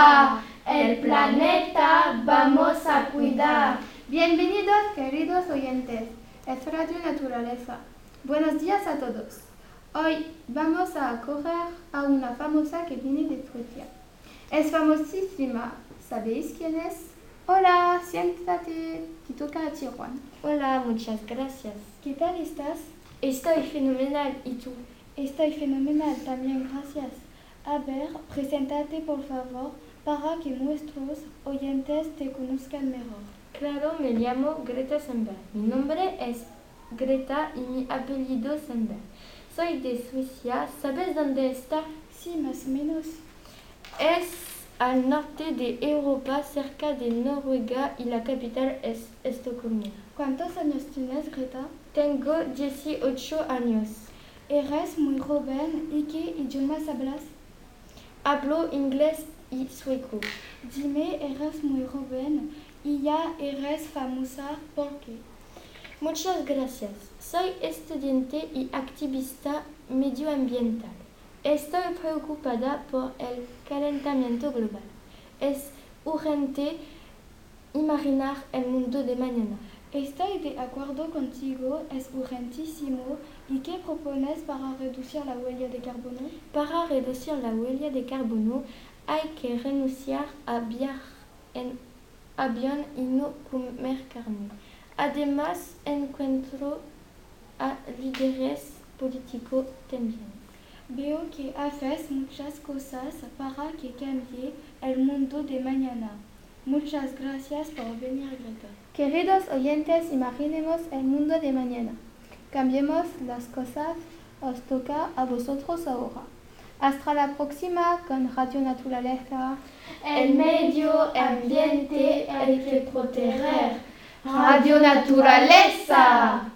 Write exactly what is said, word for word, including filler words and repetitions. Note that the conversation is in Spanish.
El planeta vamos a cuidar. Bienvenidos, queridos oyentes. Es Radio Naturaleza. Buenos días a todos. Hoy vamos a acoger a una famosa que viene de Suecia. Es famosísima. ¿Sabéis quién es? Hola, siéntate. Te toca a ti, Juan. Hola, muchas gracias. ¿Qué tal estás? Estoy fenomenal. ¿Y tú? Estoy fenomenal también, gracias. A ver, preséntate por favor para que nuestros oyentes te conozcan mejor. Claro, me llamo Greta Thunberg. Mi nombre es Greta y mi apellido Thunberg. Soy de Suecia. ¿Sabes dónde está? Sí, más o menos. Es al norte de Europa, cerca de Noruega, y la capital es Estocolmo. ¿Cuántos años tienes, Greta? Tengo dieciocho años. Eres muy joven. ¿Y qué idiomas hablas? Hablo inglés y sueco. Dime, eres muy joven y ya eres famosa. ¿Por qué? Muchas gracias. Soy estudiante y activista medioambiental. Estoy preocupada por el calentamiento global. Es urgente imaginar el mundo de mañana. Estoy de acuerdo contigo, es urgentísimo. ¿Y qué propones para reducir la huella de carbono? Para reducir la huella de carbono hay que renunciar a viajar en avión y no comer carne. Además, encuentro a líderes políticos también. Veo que haces muchas cosas para que cambie el mundo de mañana. Muchas gracias por venir, Greta. Queridos oyentes, imaginemos el mundo de mañana. Cambiemos las cosas, os toca a vosotros ahora. Hasta la próxima con Radio Naturaleza. El medio ambiente hay que proteger. Radio Naturaleza.